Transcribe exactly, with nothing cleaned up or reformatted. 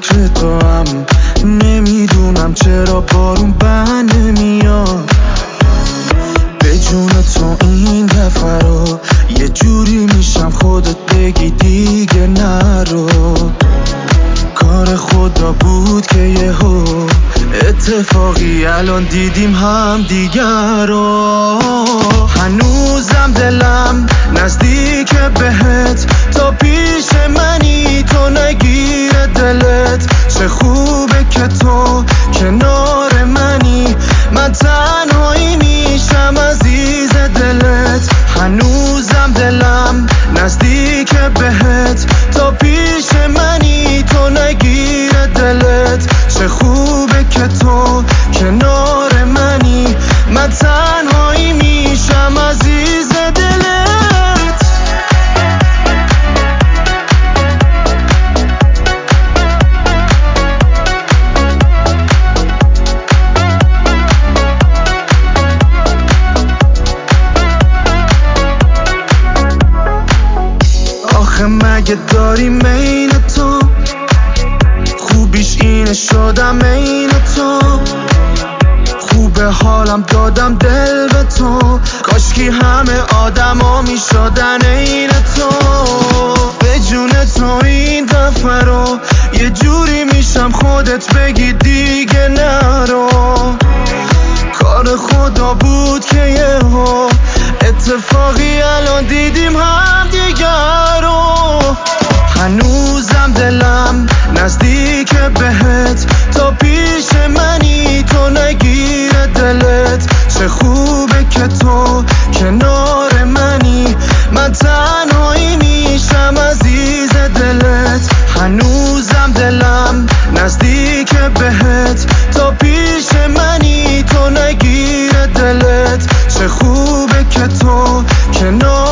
واسه تو هم نمیدونم چرا بارون بند نمیاد. به جون تو این دفعه رو یه جوری میشم خودت بگی دیگه نرو. کار خدا بود که یهو اتفاقی الان دیدیم هم دیگر رو. هنوزم دلم نزدیک بهت، تا پیش منی تو نگیره دلت. چه خوبه که تو کنار منی، من تنهایی میشم عزیز دلت. هنوزم دلم نزدیک بهت، تا پیش منی تو نگیره دلت. چه خوبه که تو کنار منی، من تنهایی میشم عزیز دلت. آخه مگه داری مین تو، خوبیش اینه شدم عین تو. خوبه حالم دادم دل به تو، کاشکی همه آدما میشدن عین تو. به جون تو این دفعه رو یه جوری میشم خودت بگی دیگه نرو. کار خدا بود که یهو اتفاقی الان دیدیم هم دیگر رو. هنوزم دلم نزدیک بهت، تا پیش منی تو نگیره دلت. چه خوبه که تو کنار منی، من تنهایی میشم عزیز دلت. هنوزم دلم نزدیک بهت، تا پیش منی تو نگیره دلت. چه خوبه که تو کنار